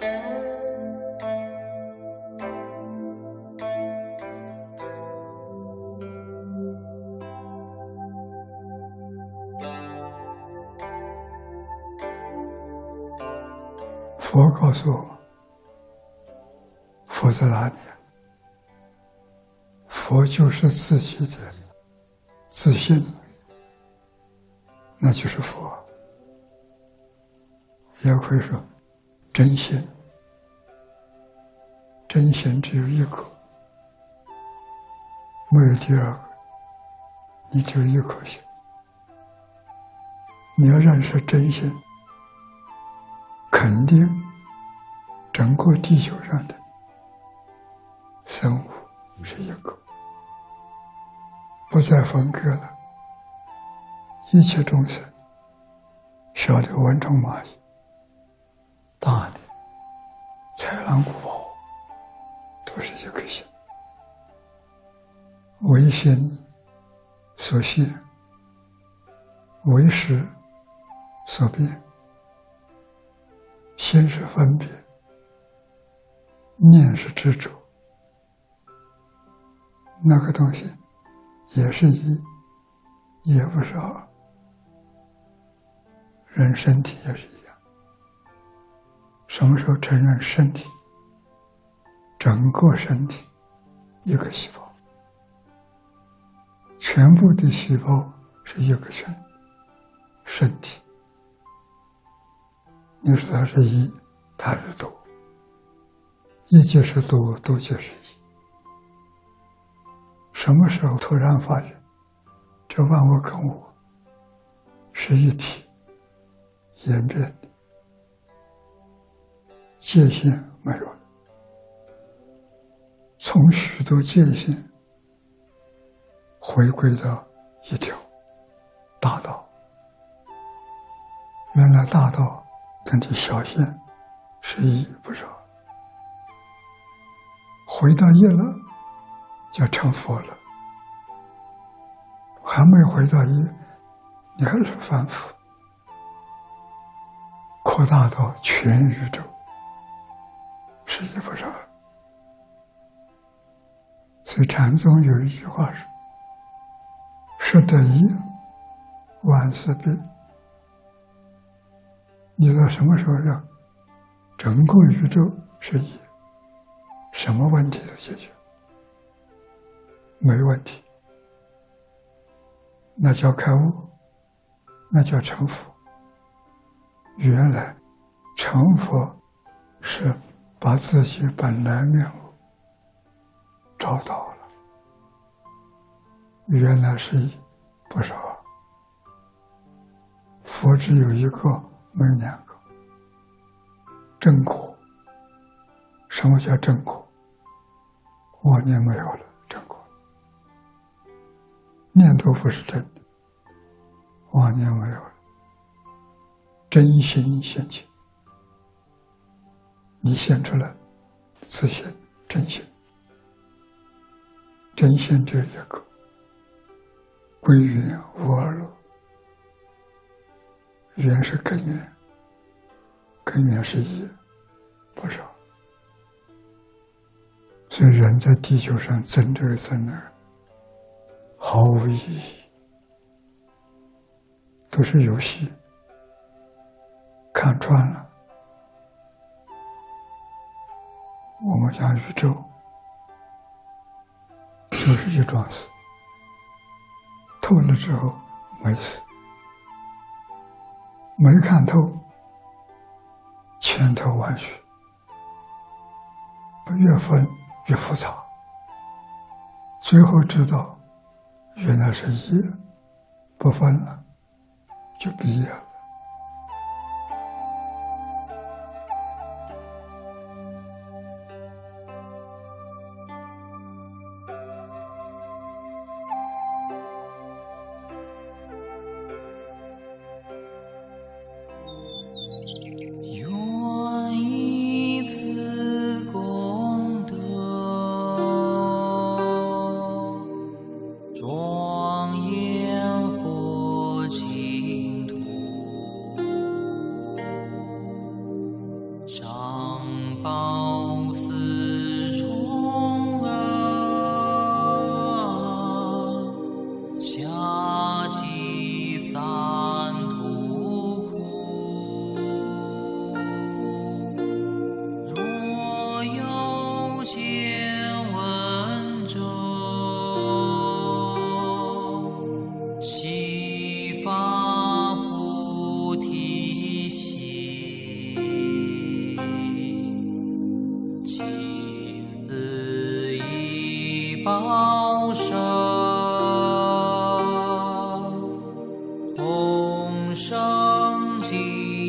佛告诉我，佛在哪里？佛就是自己的自信，那就是佛。也可以说真心，真心只有一颗，没有第二个，你只有一颗心。你要认识真心，肯定整个地球上的生物是一个，不再分割了。一切众生，小的蚊虫蚂蚁，大的豺狼虎豹，都是一颗心。唯心所现，唯识所变。心是分别，念是执着，那个东西也是一，也不是二。人身体也是一样，什么时候承认身体？整个身体一个细胞，全部的细胞是一个身体。你说它是一，它是多，一即是多，多即是一。什么时候突然发现这万物跟我是一体演变的，界限没有了，从许多界限回归到一条大道。原来大道跟这小线是一，不是二。回到一了，就成佛了。还没回到一，你还是凡夫。扩大到全宇宙，是一不是二。所以禅宗有一句话说：“识得一，万事毕。”你到什么时候让整个宇宙是一，什么问题都解决，没问题，那叫开悟，那叫成佛。原来成佛是把自己本来面目找到了，原来是一，不是二。佛只有一个，没有两个。正果，什么叫正果？妄念没有了，正果。念头不是真的，妄念没有了，真心现前。你现出来自信真心，真心只有一个，归元无二路。元是根源，根源是一，不是二。所以人在地球上争这个争那个，毫无意义，都是游戏。看穿了，我们讲宇宙就是一桩事，透了之后没事，没看透，千头万绪，越分越复杂，最后知道原来是一，不分了就毕业了。 庄严佛净土。 上报四重恩，下济三途苦。若有见闻者，悉发菩提心，亲自以报身，同生净